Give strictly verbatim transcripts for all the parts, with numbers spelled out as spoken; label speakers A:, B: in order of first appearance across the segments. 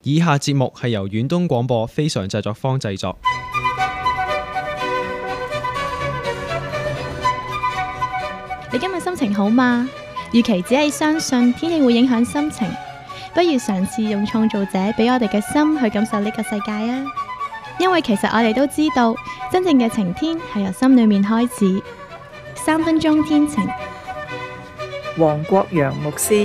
A: 以下節目係由遠東廣播非常製作坊製作。
B: 你今日心情好嗎？與其只係相信天氣會影響心情，不如嘗試用創造者俾我哋嘅心去感受呢個世界啊！因為其實我哋都知道，真正嘅晴天係由心裏面開始。三分鐘天晴，
C: 黃國陽牧師。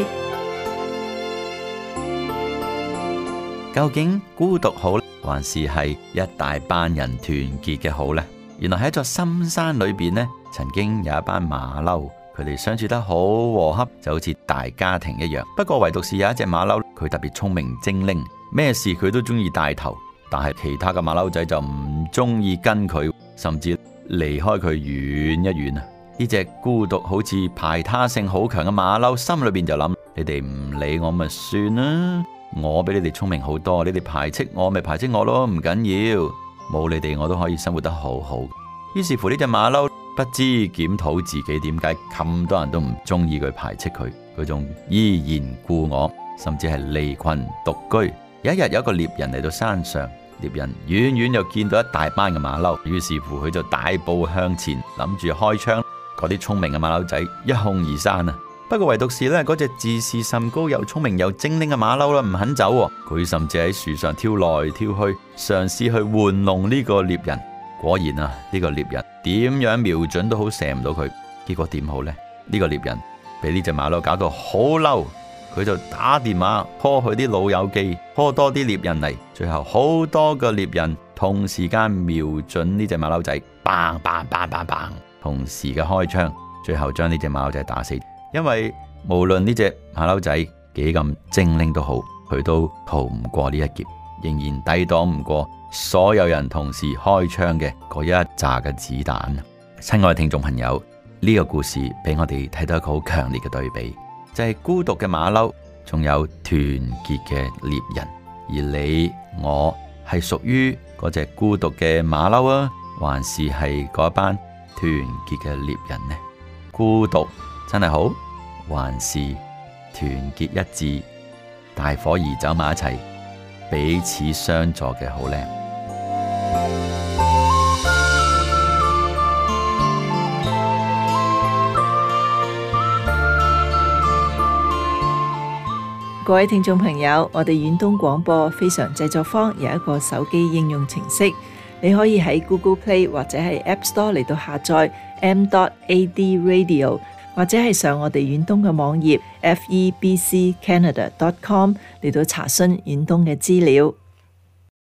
D: 究竟孤獨好，還是係一大班人團結嘅好呢？原來喺一座深山裏邊呢，曾經有一班馬騮，佢哋相處得好和洽，就好似大家庭一樣。不過唯獨是有一隻馬騮，佢特別聰明精靈，咩事佢都中意帶頭，但係其他嘅馬騮仔就唔中意跟佢，甚至離開佢遠一遠啊！呢隻孤獨好似排他性好強嘅馬騮，心裏邊就諗：你哋唔理我咪算啦，我比你哋聰明好多，你哋排斥我咪排斥我咯，唔緊要，冇你哋我都可以生活得好好。於是乎呢隻馬騮不知檢討自己點解咁多人都唔中意佢，排斥佢，佢仲依然故我，甚至係離群獨居。有一日有一個獵人嚟到山上，獵人遠遠就見到一大班嘅馬騮，於是乎佢就大步向前，諗住開槍。嗰啲聰明嘅馬騮仔一哄而散啊！不過唯獨是呢嗰隻自視甚高又聰明又精靈嘅馬騮啦，唔肯走喎。佢甚至喺樹上跳來跳去，嘗試去玩弄呢個獵人。果然啊，呢個獵人點樣瞄準都好射唔到佢。結果點好呢？呢個獵人俾呢隻馬騮搞到好嬲，佢就打電話 call 佢啲老友記，call多啲獵人嚟。最後好多個獵人同時間瞄準呢隻馬騮仔，砰砰砰砰砰，同時嘅開槍，最後將呢隻馬騮仔打死。因為無論呢隻馬騮仔幾咁精靈都好，佢都逃唔過呢一劫，仍然抵擋唔過所有人同時開槍嘅嗰一紮嘅子彈。親愛嘅聽眾朋友，呢個故事俾我哋睇到一個好強烈嘅對比，就係孤獨嘅馬騮，仲有團結嘅獵人。而你我係屬於嗰隻孤獨嘅馬騮啊，還是係嗰班團結嘅獵人呢？孤獨真係好，還是團結一致、大伙兒走埋一齊、彼此相助嘅好呢？
C: 各位聽眾朋友，我哋遠東廣播非常製作坊有一個手機應用程式，你可以喺 Google Play 或者係 App Store 嚟到下載 m dot a d radio， 或者係上我哋遠東嘅網頁 f e b c canada dot com 嚟到查詢遠東嘅資料。